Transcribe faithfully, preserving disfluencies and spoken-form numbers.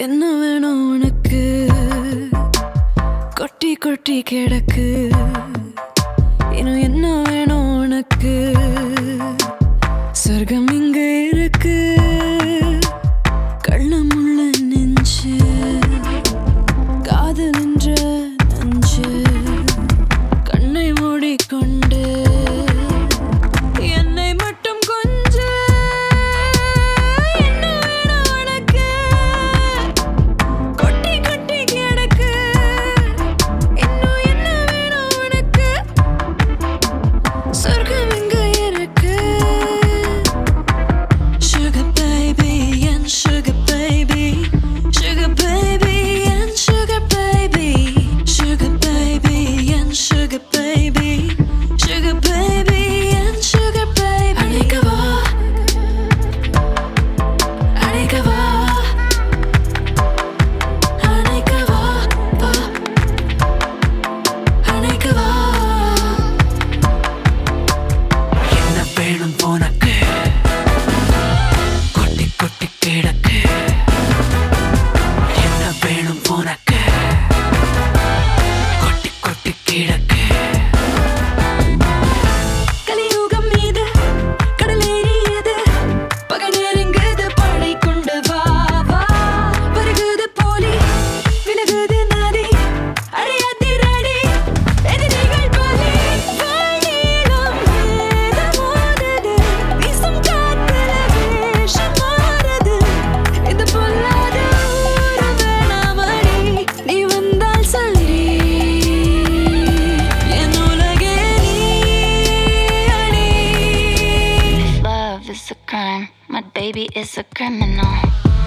என்ன வேணும் உனக்கு? கொட்டி கொட்டி கிடக்கு. இன்னும் என்ன வேணும் உனக்கு? சொர்க்கம் இங்க இருக்கு. கள்ளமுள்ள நெஞ்சு, காதல் என்ற நஞ்சு, கண்ணை மூடிக்கொண்டு என்னை மட்டும் கொஞ்சு. என்ன வேணும் உனக்கு? கொட்டி கொட்டி கிடக்கு. இன்னும் என்ன வேணும் உனக்கு? சொர்க்கம் இங்க இருக்கு. Sugar baby and sugar baby, sugar baby and sugar baby, sugar baby and sugar baby, sugar baby and sugar baby. அணைக்கவா அணைக்கவா அணைக்கவா வா அணைக்கவா. என்ன வேணும் உனக்கு? கொட்டி கொட்டி கிடக்கு. என்ன வேணும் உனக்கு? கொட்டி கொட்டி கிடக்கு. கலியுகம் மீது கடலேறியது, பகல் நெருங்குது, படை கொண்டு வா வா. வருகுது போலி, விலகுது நதி, அடையாதிரடி, எதிரிகள் பலி. வானீளம் வேதமோதுது, வீசும் காத்துல வேஷம் மாறுது. இது பொல்லாத ஊரு வேணாமடி, நீ வந்தால் சரி. என் உலகே நீ அடி. Love is a crime, my baby is a criminal.